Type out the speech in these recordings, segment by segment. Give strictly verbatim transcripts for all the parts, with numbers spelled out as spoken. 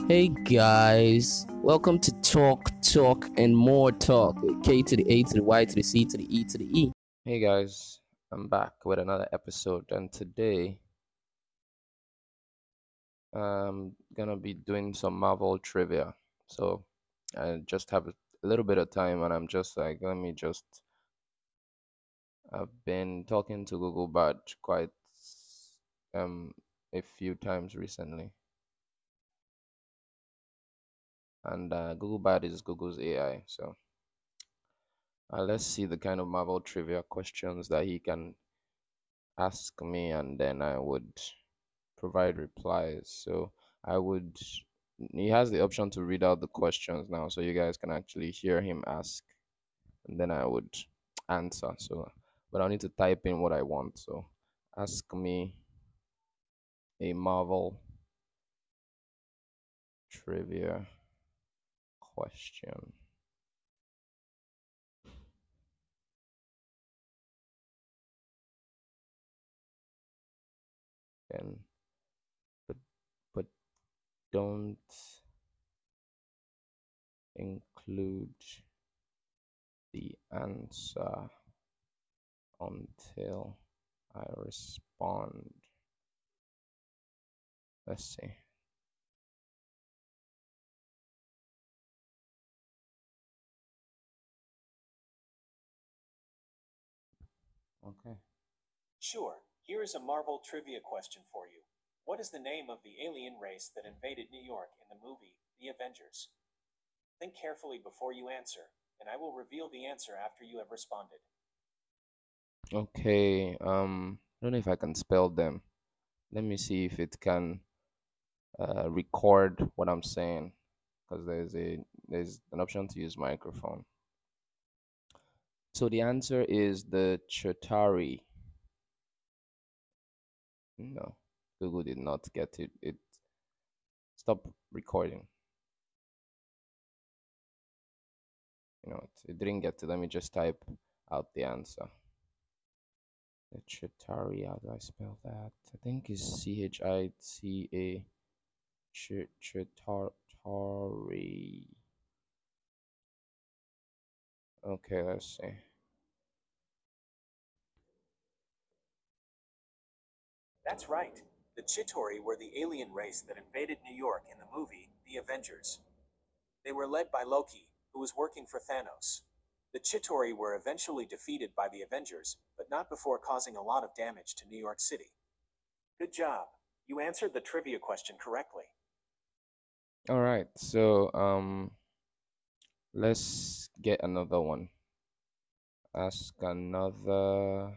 Hey guys, welcome to Talk, Talk, and More Talk. K to the A to the Y to the C to the E to the E. Hey guys, I'm back with another episode, and today I'm gonna be doing some Marvel trivia. So I just have a little bit of time, and I'm just like, let me just. I've been talking to Google Bard quite um a few times recently, and uh, Google Bard is Google's A I. So uh, let's see the kind of Marvel trivia questions that he can ask me, and then I would provide replies. So I would, he has the option to read out the questions now, so you guys can actually hear him ask, and then I would answer. So, but I'll need to type in what I want. So, ask me a Marvel trivia question. And but but don't include the answer until I respond. Let's see. Okay. Sure, here is a Marvel trivia question for you. What is the name of the alien race that invaded New York in the movie The Avengers? Think carefully before you answer, and I will reveal the answer after you have responded. Okay. Um, I don't know if I can spell them. Let me see if it can uh, record what I'm saying, because there's a there's an option to use microphone. So the answer is the Chitauri. No, Google did not get it. It stopped recording. You know, it, it didn't get to. Let me just type out the answer. The Chitauri. How do I spell that? I think it's C H I T A. Chitauri. Okay, let's see. That's right. The Chitauri were the alien race that invaded New York in the movie The Avengers. They were led by Loki, who was working for Thanos. The Chitauri were eventually defeated by the Avengers, but not before causing a lot of damage to New York City. Good job. You answered the trivia question correctly. All right, so um, let's get another one. Ask another.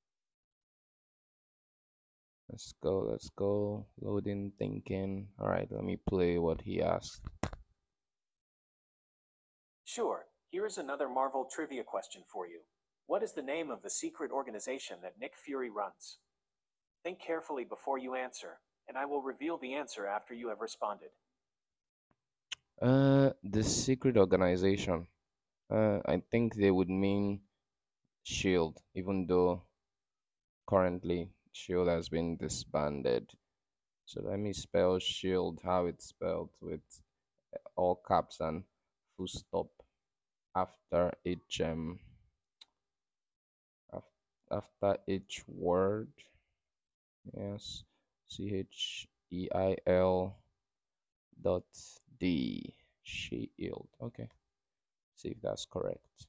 Let's go. Let's go. Loading, thinking. All right, let me play what he asked. Sure, here is another Marvel trivia question for you. What is the name of the secret organization that Nick Fury runs? Think carefully before you answer, and I will reveal the answer after you have responded. Uh, the secret organization. Uh, I think they would mean Shield, even though currently Shield has been disbanded. So let me spell Shield how it's spelled, with all caps and full stop after each um af- after each word. Yes, C H E I L dot D. Shield. Okay, see if that's correct.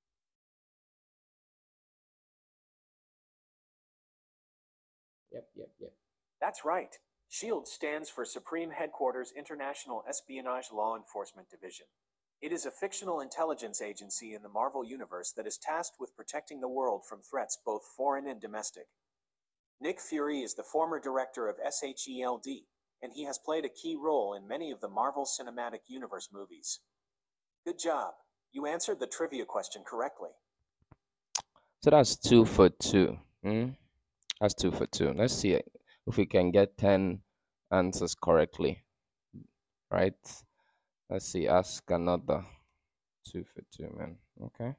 Yep, yep, yep. That's right. SHIELD stands for Supreme Headquarters International Espionage Law Enforcement Division. It is a fictional intelligence agency in the Marvel Universe that is tasked with protecting the world from threats both foreign and domestic. Nick Fury is the former director of SHIELD, and he has played a key role in many of the Marvel Cinematic Universe movies. Good job. You answered the trivia question correctly. So that's two for two. Hmm? That's two for two. Let's see if we can get ten answers correctly. Right? Let's see. Ask another. Two for two, man. Okay.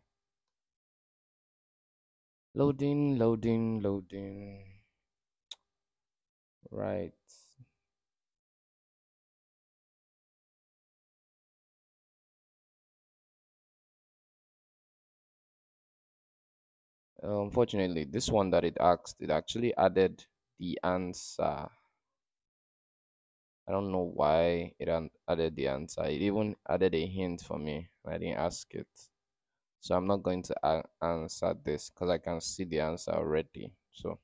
Loading, loading, loading. Right. Uh, unfortunately, this one that it asked, it actually added the answer. I don't know why it an- added the answer. It even added a hint for me. I didn't ask it. So I'm not going to a- answer this because I can see the answer already. So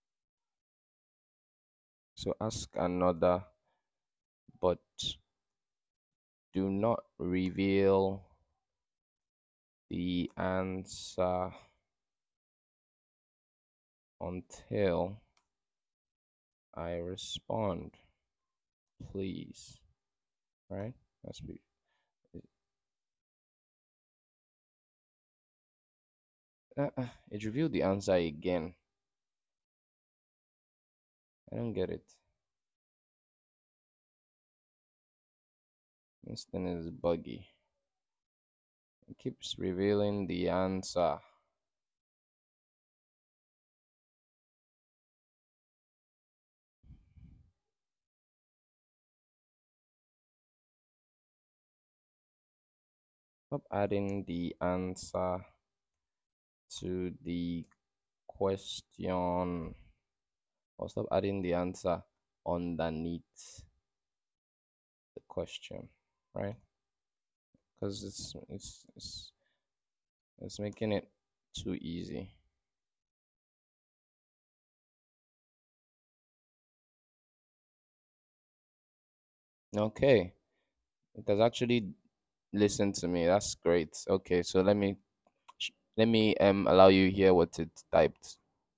so ask another, but do not reveal the answer until I respond, please. Right? That's be uh, uh, it revealed the answer again. I don't get it. This thing is buggy. It keeps revealing the answer. Stop adding the answer to the question, or stop adding the answer underneath the question, right? Because it's it's it's it's making it too easy. Okay, it has actually listened to me. That's great. Okay, so let me let me um allow you hear what it typed.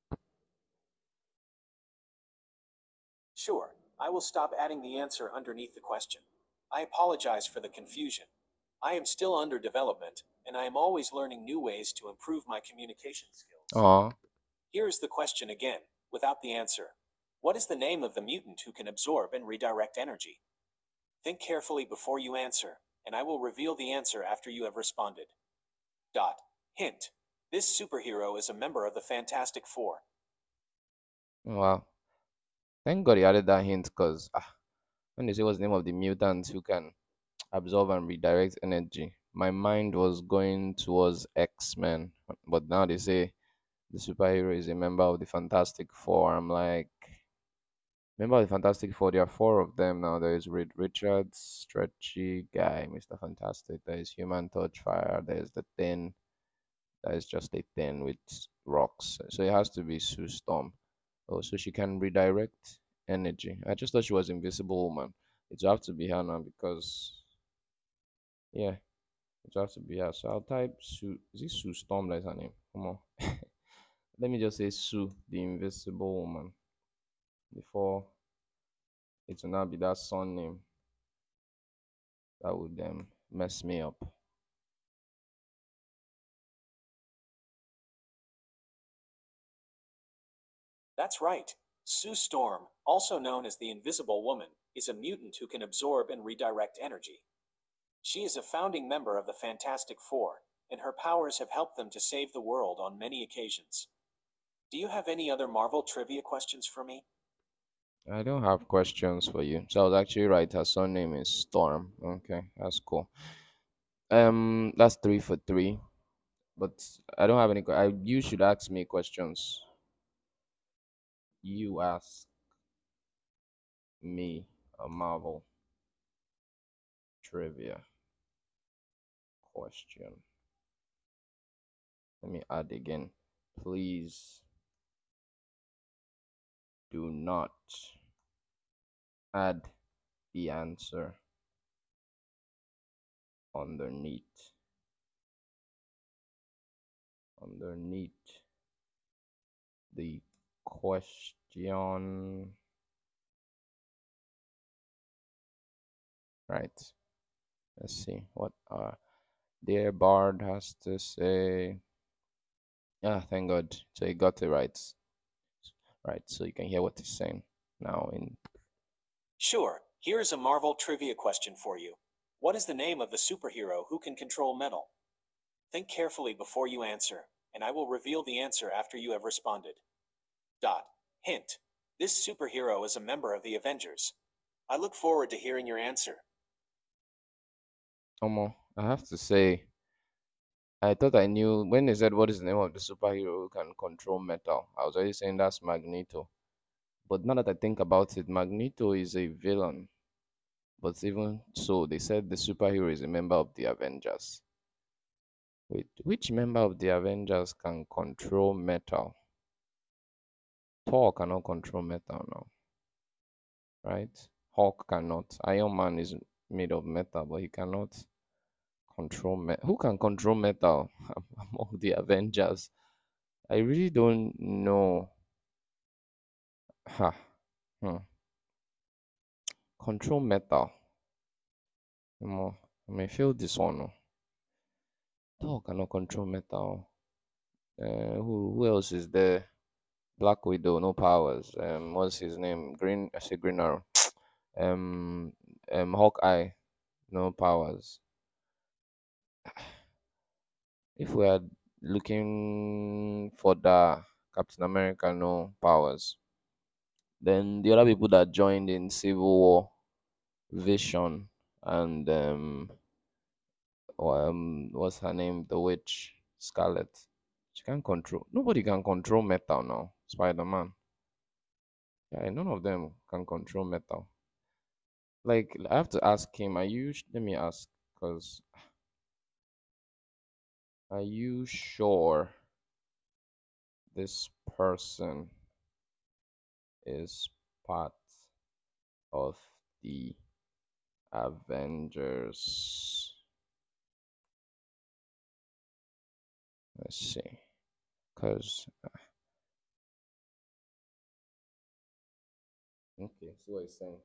Sure, I will stop adding the answer underneath the question. I apologize for the confusion. I am still under development, and I am always learning new ways to improve my communication skills. Oh, Here is the question again, without the answer. What is the name of the mutant who can absorb and redirect energy? Think carefully before you answer, and I will reveal the answer after you have responded. Dot. Hint. This superhero is a member of the Fantastic Four. wow. Thank God he added that hint because ah, when they say what's the name of the mutant who can absorb and redirect energy, my mind was going towards X Men. But now they say the superhero is a member of the Fantastic Four. I'm like, member of the Fantastic Four, there are four of them now. There is Reed Richards, Stretchy Guy, Mister Fantastic. There is Human Torchfire. There is the Thing. That is just a Thing with rocks. So it has to be Sue Storm. Oh, so she can redirect energy. I just thought she was Invisible Woman. It will have to be her now because yeah, it will have to be her. So I'll type Sue. Is it Sue Storm? That's her name. Come on. Let me just say Sue, the Invisible Woman, before it will not be that son name that would um, mess me up. That's right. Sue Storm, also known as the Invisible Woman, is a mutant who can absorb and redirect energy. She is a founding member of the Fantastic Four, and her powers have helped them to save the world on many occasions. Do you have any other Marvel trivia questions for me? I don't have questions for you. So I was actually right. Her son name is Storm. Okay, that's cool. Um, that's three for three. But I don't have any. que- I you should ask me questions. You ask me a Marvel trivia question. Let me add again. Please do not add the answer underneath. Underneath the question. Right. Let's see what uh dear Bard has to say. Yeah, thank God. So he got it right. Right. So you can hear what he's saying now in Sure, here is a Marvel trivia question for you. What is the name of the superhero who can control metal? Think carefully before you answer, and I will reveal the answer after you have responded. Dot. Hint. This superhero is a member of the Avengers. I look forward to hearing your answer. Omo. I have to say I thought I knew when they said what is the name of the superhero who can control metal. I was already saying that's Magneto. But now that I think about it, Magneto is a villain. But even so, they said the superhero is a member of the Avengers. Wait, which member of the Avengers can control metal? Thor cannot control metal now, right? Hulk cannot. Iron Man is made of metal, but he cannot control metal. Who can control metal among the Avengers? I really don't know. Ha. Hmm. Control metal. Omo, I may feel this one. Oh. Thor cannot control metal. Uh, who who else is there? Black Widow, no powers. Um, what's his name? Green. I say Green Arrow. Um, um, Hawkeye, no powers. If we are looking for the Captain America, no powers. Then the other people that joined in Civil War, Vision, and um, um, what's her name? The witch, Scarlet. She can control. Nobody can control metal now. Spider Man. Yeah, none of them can control metal. Like I have to ask him. Are you? Let me ask, cause are you sure this person is part of the Avengers? Let's see. Cause okay, see what he's saying.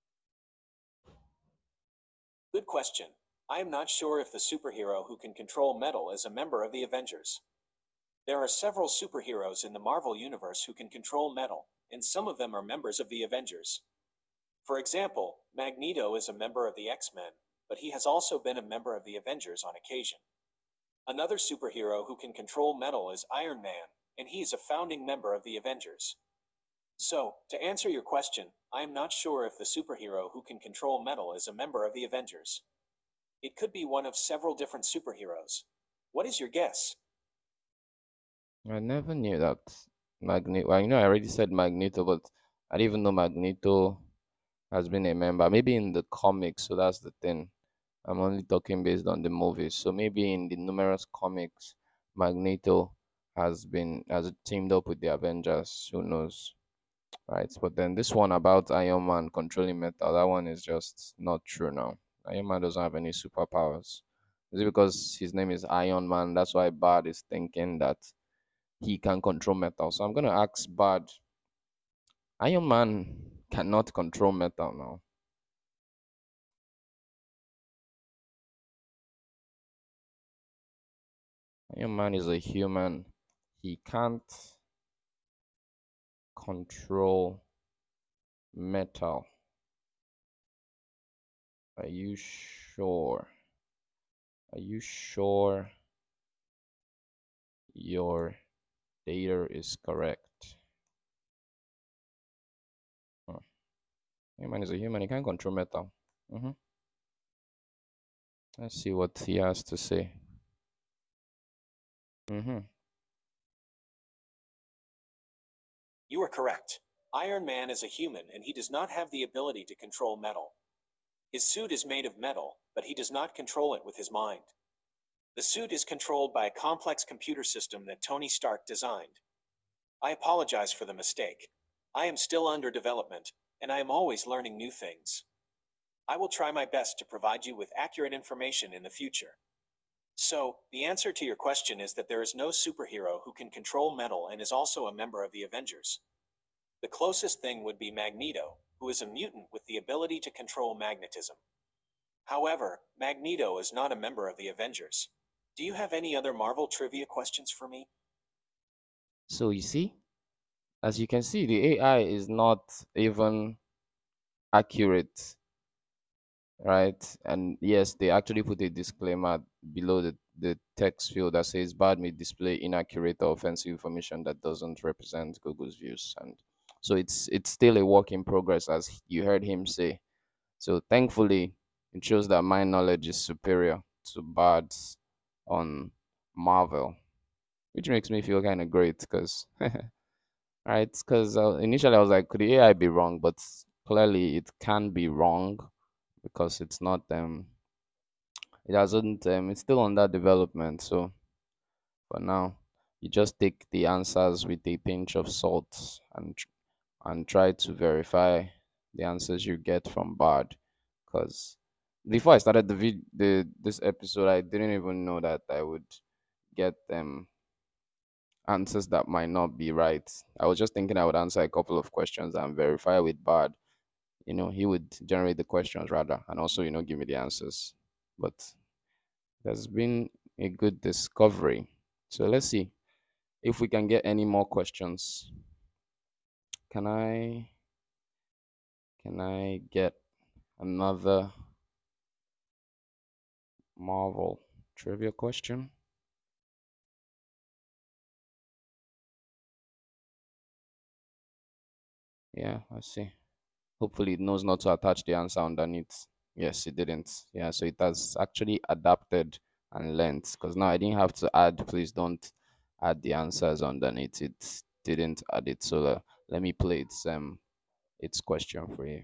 Good question. I am not sure if the superhero who can control metal is a member of the Avengers. There are several superheroes in the Marvel Universe who can control metal, and some of them are members of the Avengers. For example, Magneto is a member of the X-Men, but he has also been a member of the Avengers on occasion. Another superhero who can control metal is Iron Man, and he is a founding member of the Avengers. So, to answer your question, I am not sure if the superhero who can control metal is a member of the Avengers. It could be one of several different superheroes. What is your guess? I never knew that Magneto. Well, you know, I already said Magneto, but I didn't even know Magneto has been a member. Maybe in the comics, so that's the thing. I'm only talking based on the movies. So maybe in the numerous comics, Magneto has been has teamed up with the Avengers. Who knows, right? But then this one about Iron Man controlling metal, that one is just not true now. Iron Man doesn't have any superpowers. Is it because his name is Iron Man? That's why Bard is thinking that he can control metal. So I'm gonna ask Bard. Iron Man cannot control metal now. Iron Man is a human. He can't control metal. Are you sure? Are you sure your data is correct? Huh. Iron Man is a human. He can't control metal. Mm-hmm. Let's see what he has to say. Mm-hmm. You are correct. Iron Man is a human and he does not have the ability to control metal. His suit is made of metal, but he does not control it with his mind. The suit is controlled by a complex computer system that Tony Stark designed. I apologize for the mistake. I am still under development, and I am always learning new things. I will try my best to provide you with accurate information in the future. So, the answer to your question is that there is no superhero who can control metal and is also a member of the Avengers. The closest thing would be Magneto, who is a mutant with the ability to control magnetism. However, Magneto is not a member of the Avengers. Do you have any other Marvel trivia questions for me? So you see, as you can see, the A I is not even accurate, right? And yes, they actually put a disclaimer below the, the text field that says Bard may display inaccurate or offensive information that doesn't represent Google's views. And so it's it's still a work in progress, as you heard him say. So thankfully, it shows that my knowledge is superior to Bard's on Marvel, which makes me feel kind of great because, right? Because uh, initially I was like, could the A I be wrong? But clearly it can be wrong because it's not um it hasn't um it's still under development. So for now, you just take the answers with a pinch of salt and tr- and try to verify the answers you get from Bard. Because before I started the vid- the this episode, I didn't even know that I would get um answers that might not be right. I was just thinking I would answer a couple of questions and verify with Bard. You know, he would generate the questions rather, and also you know give me the answers. But there's been a good discovery. So let's see if we can get any more questions. Can I can I get another Marvel trivia question? Yeah, I see. Hopefully it knows not to attach the answer underneath. Yes, it didn't. Yeah, so it has actually adapted and learned because now I didn't have to add, please don't add the answers underneath. It didn't add it. So uh, let me play its um its question for you.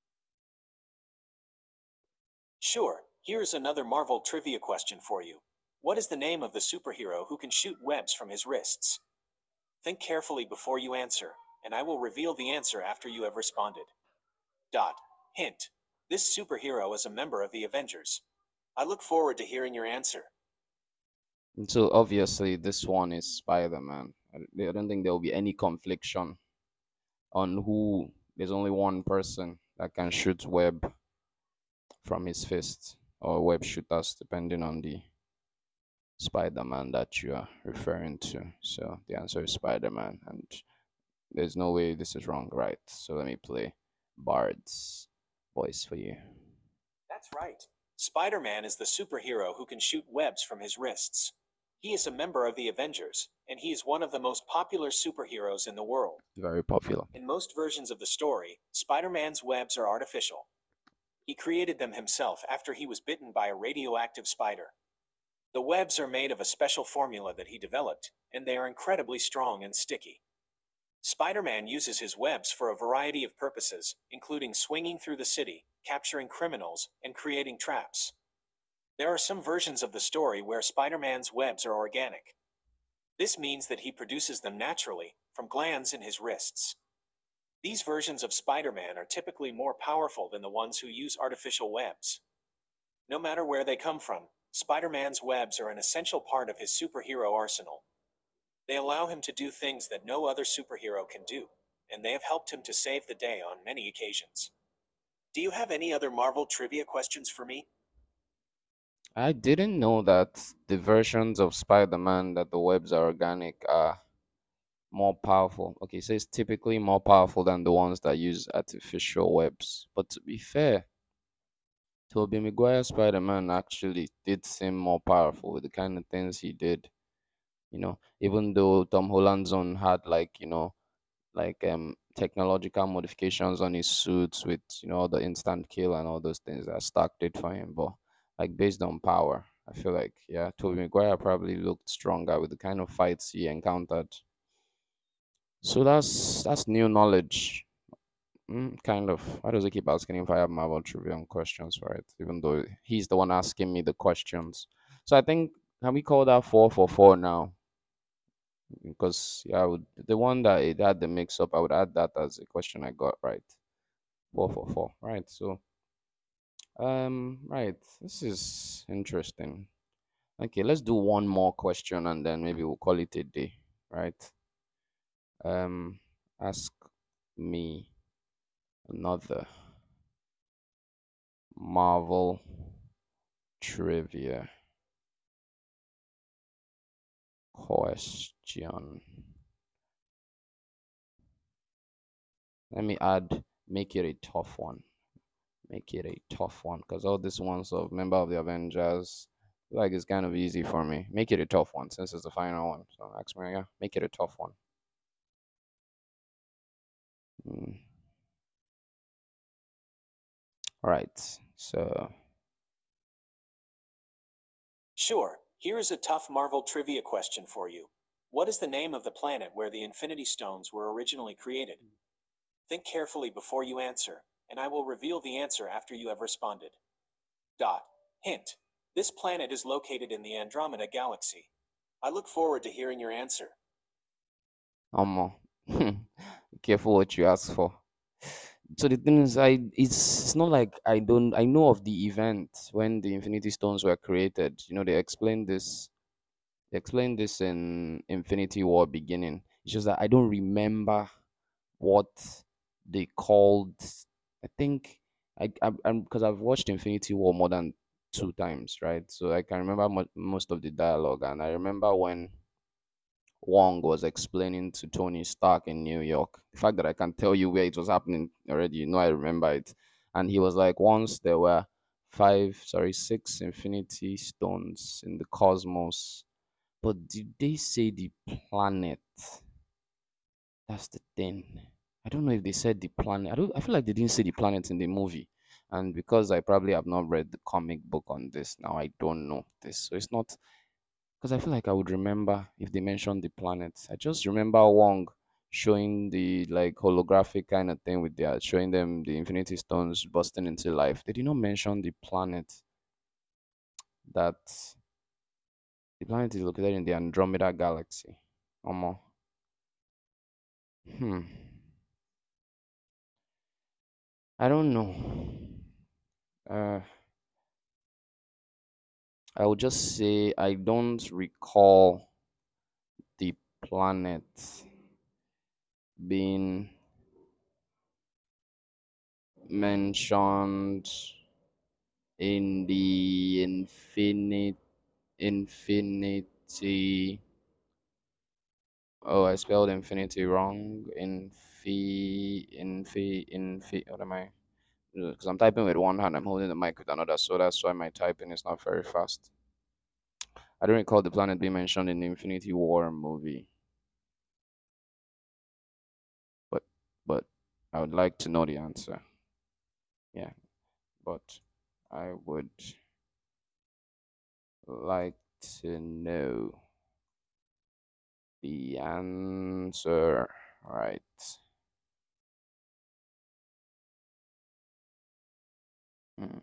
Sure, here's another Marvel trivia question for you. What is the name of the superhero who can shoot webs from his wrists? Think carefully before you answer, and I will reveal the answer after you have responded. Dot. Hint. This superhero is a member of the Avengers. I look forward to hearing your answer. And so obviously this one is Spider-Man. I I don't think there will be any confliction on who. There's only one person that can shoot web from his fist or web shooters, depending on the Spider-Man that you are referring to. So the answer is Spider-Man, and there's no way this is wrong, right? So let me play Bard's voice for you. That's right. Spider Man is the superhero who can shoot webs from his wrists. He is a member of the Avengers, and he is one of the most popular superheroes in the world. Very popular. In most versions of the story, Spider Man's webs are artificial. He created them himself after he was bitten by a radioactive spider. The webs are made of a special formula that he developed, and they are incredibly strong and sticky. Spider Man uses his webs for a variety of purposes, including swinging through the city, capturing criminals, and creating traps. There are some versions of the story where Spider Man's webs are organic. This means that he produces them naturally, from glands in his wrists. These versions of Spider Man are typically more powerful than the ones who use artificial webs. No matter where they come from, Spider Man's webs are an essential part of his superhero arsenal. They allow him to do things that no other superhero can do, and they have helped him to save the day on many occasions. Do you have any other Marvel trivia questions for me? I didn't know that the versions of Spider-Man that the webs are organic are more powerful. Okay, so it's typically more powerful than the ones that use artificial webs. But to be fair, Tobey Maguire Spider-Man actually did seem more powerful with the kind of things he did. You know, even though Tom Holland's one had like, you know, like um technological modifications on his suits with, you know, the instant kill and all those things that Stark did for him. But like based on power, I feel like yeah, Tobey Maguire probably looked stronger with the kind of fights he encountered. So that's that's new knowledge. Mm, kind of. Why does he keep asking if I have Marvel trivia and questions for it, even though he's the one asking me the questions? So I think can we call that four for four now? Because yeah, I would the one that it had the mix up, I would add that as a question I got right. Four for four. Right. So um right. This is interesting. Okay, let's do one more question and then maybe we'll call it a day. Right. Um ask me another Marvel trivia question. Let me add, make it a tough one. Make it a tough one because all these ones of member of the Avengers, like it's kind of easy for me. Make it a tough one since it's the final one. So ask me, yeah, make it a tough one. Mm. All right. So Sure, Here is a tough Marvel trivia question for you. What is the name of the planet where the Infinity Stones were originally created? Think carefully before you answer, and I will reveal the answer after you have responded. Dot. Hint. This planet is located in the Andromeda Galaxy. I look forward to hearing your answer. Um, careful what you ask for. So the thing is, I it's, it's not like I don't I know of the event when the Infinity Stones were created. You know, they explained this they explained this in Infinity War beginning. It's just that I don't remember what they called. I think I I I'm because I've watched Infinity War more than two times, right? So I can remember mo- most of the dialogue, and I remember when Wong was explaining to Tony Stark in New York. The fact that I can tell you where it was happening already, you know, I remember it. And he was like, once there were five, sorry, six Infinity Stones in the cosmos. But did they say the planet? That's the thing. I don't know if they said the planet. I don't. I feel like they didn't say the planet in the movie, and because I probably have not read the comic book on this now, I don't know this. So it's not because I feel like I would remember if they mentioned the planet. I just remember Wong showing the like holographic kind of thing with their showing them the Infinity Stones busting into life. They did not mention the planet that the planet is located in the Andromeda Galaxy. Omo. Hmm. I don't know. Uh, I would just say I don't recall the planet being mentioned in the infinite infinity. Oh, I spelled infinity wrong. Infi infi infi. What am I? Because I'm typing with one hand, I'm holding the mic with another, so that's why my typing is not very fast. I don't recall the planet being mentioned in the Infinity War movie, but but I would like to know the answer. Yeah, but I would like to know the answer. Right. Hmm.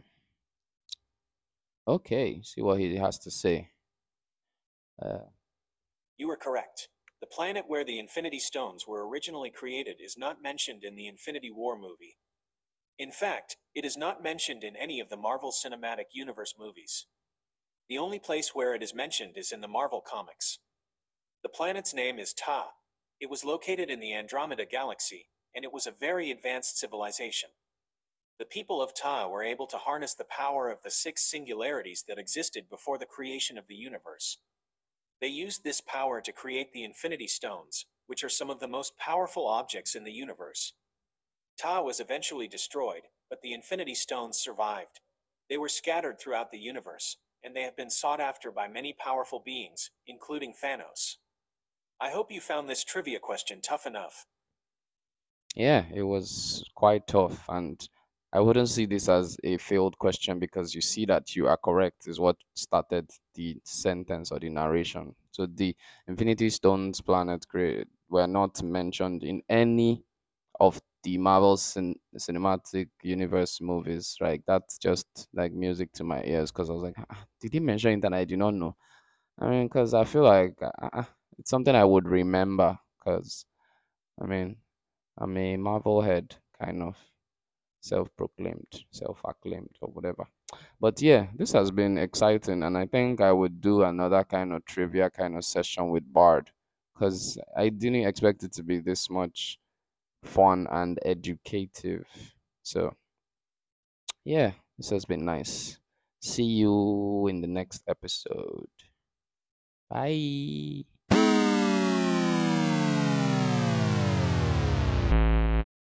Okay, see what he has to say. Uh, You are correct. The planet where the Infinity Stones were originally created is not mentioned in the Infinity War movie. In fact, it is not mentioned in any of the Marvel Cinematic Universe movies. The only place where it is mentioned is in the Marvel comics. The planet's name is Ta. It was located in the Andromeda Galaxy, and it was a very advanced civilization. The people of Ta were able to harness the power of the six singularities that existed before the creation of the universe. They used this power to create the Infinity Stones, which are some of the most powerful objects in the universe. Ta was eventually destroyed, but the Infinity Stones survived. They were scattered throughout the universe, and they have been sought after by many powerful beings, including Thanos. I hope you found this trivia question tough enough. yeah, it was quite tough, and I wouldn't see this as a failed question because you see that you are correct is what started the sentence or the narration. So the Infinity Stones planet created were not mentioned in any of the Marvel cin- cinematic universe movies. Right, that's just like music to my ears because I was like, "Ah, did he mention it?" And I do not know. I mean, because I feel like uh, uh, it's something I would remember. Because I mean, I'm a Marvel head, kind of self-proclaimed, self-acclaimed, or whatever. But yeah, this has been exciting, and I think I would do another kind of trivia kind of session with Bard, because I didn't expect it to be this much fun and educative. So yeah, this has been nice. See you in the next episode. Bye.